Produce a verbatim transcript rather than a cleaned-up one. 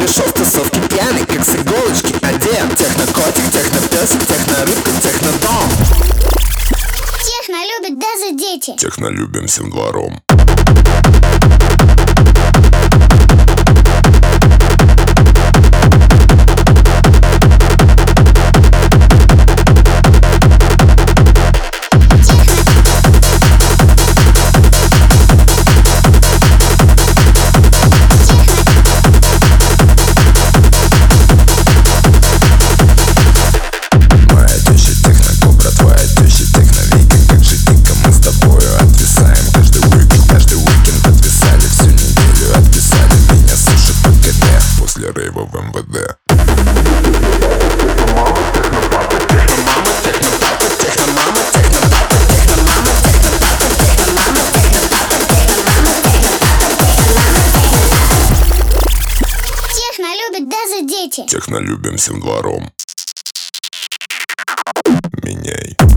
пришел в тусовке пьяный, как с иголочки одет. Технокотик, технопесик, технорыбка, технодом. Техно любят даже дети. Техно любим всем двором. Рейва в эм вэ дэ. Техно любят даже дети. Техно любим всем двором. Меняй.